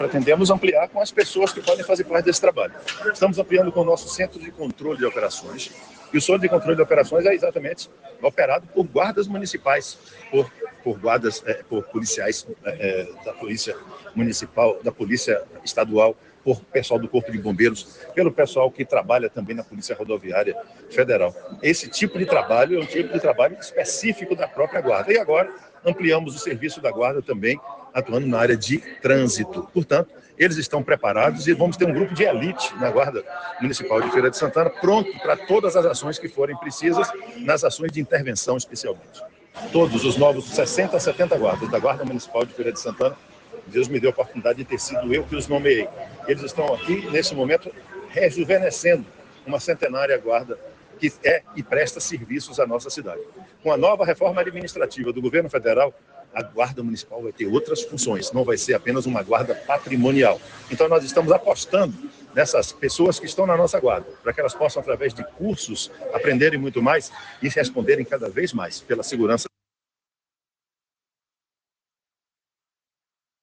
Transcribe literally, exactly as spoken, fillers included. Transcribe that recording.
Pretendemos ampliar com as pessoas que podem fazer parte desse trabalho. Estamos ampliando com o nosso Centro de Controle de Operações. E o Centro de Controle de Operações é exatamente operado por guardas municipais, por, por guardas, é, por policiais é, da Polícia Municipal, da Polícia Estadual, por pessoal do Corpo de Bombeiros, pelo pessoal que trabalha também na Polícia Rodoviária Federal. Esse tipo de trabalho é um tipo de trabalho específico da própria Guarda. E agora ampliamos o serviço da Guarda também, atuando na área de trânsito. Portanto, eles estão preparados e vamos ter um grupo de elite na Guarda Municipal de Feira de Santana, pronto para todas as ações que forem precisas, nas ações de intervenção especialmente. Todos os novos sessenta, setenta guardas da Guarda Municipal de Feira de Santana, Deus me deu a oportunidade de ter sido eu que os nomeei. Eles estão aqui, nesse momento, rejuvenescendo uma centenária guarda que é e presta serviços à nossa cidade. Com a nova reforma administrativa do governo federal, a Guarda Municipal vai ter outras funções, não vai ser apenas uma guarda patrimonial. Então nós estamos apostando nessas pessoas que estão na nossa guarda, para que elas possam, através de cursos, aprenderem muito mais e responderem cada vez mais pela segurança.